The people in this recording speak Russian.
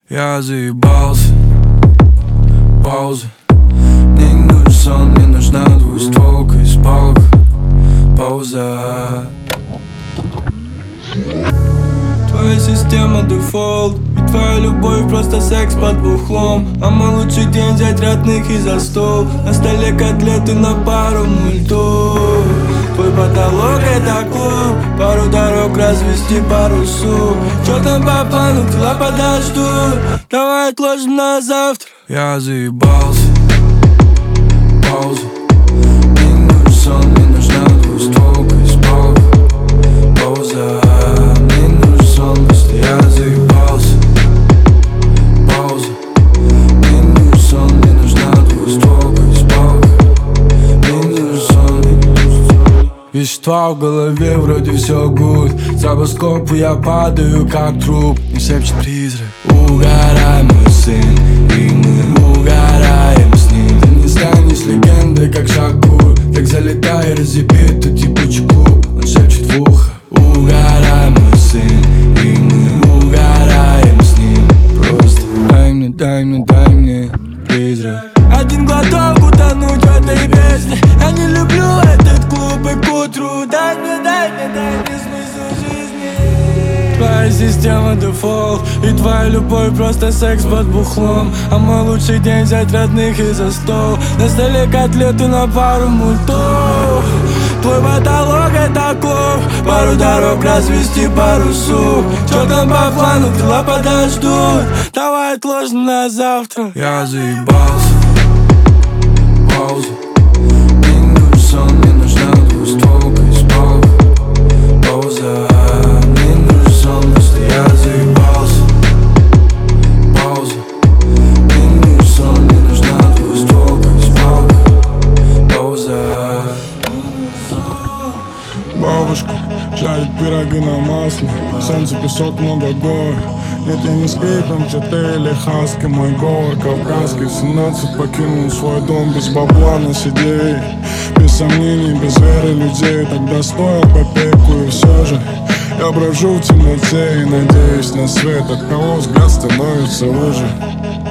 Я заебался, пауза. Мне не нужен сон, мне нужна двустволка из палок. Пауза. Твоя система дефолт, и твоя любовь просто секс под бухлом. А мой лучший день взять родных и за стол. На столе котлеты на пару мультов. Твой потолок это клуб, пару дорог развести парусу. Чё там по плану, дела подождут. Давай отложим на завтра. Я заебался, пауза. Мне не нужен сон, мне нужна двустволка из палок. Пауза. Мне не нужен сон, просто я заебался. Пауза. Мне не нужен сон, мне нужна двустволка из палок. Мне не нужен сон, мне не нужен сон. Вещества в голове, вроде все гуд. Стробоскоп, и я падаю как труп. Не шепчет призрак. Угорай, мой сын, и мы угораем с ним. Ты не станешь легендой, как Шакур. Так залетай, разъебит, ты типучий клуб. Он шепчет в ухо. Угорай, мой сын, и мы угораем с ним. Просто дай мне, дай мне, дай мне призрак. Один глоток утонуть в этой песне. Я не люблю этот клуб и к утру. Дай мне смысл жизни. Твоя система дефолт, и твоя любовь просто секс под бухлом. А мой лучший день взять родных и за стол. На столе котлеты на пару мультов. Твой потолок это клуб, пару дорог развести парусу. Чё там по плану, дела подождут. Давай отложим на завтра. Я заебался, пауза. Мне не нужен сон, мне нужна двустволка из палок. Пауза. Мне не нужен сон, просто я заебался. Пауза. Мне не нужен сон, мне нужна двустволка из палок. Пауза. Бабушка жарит пироги на масле. Солнце, песок, много гор. Нет, я не скрипом, ЧТ или хаски. Мой говор кавказский. В 17 покинул свой дом без бабла на сидей. Без сомнений, без веры людей. Тогда стоил копейку, и все же я брожу в темноте и надеюсь на свет. От кого взгляд становится уже.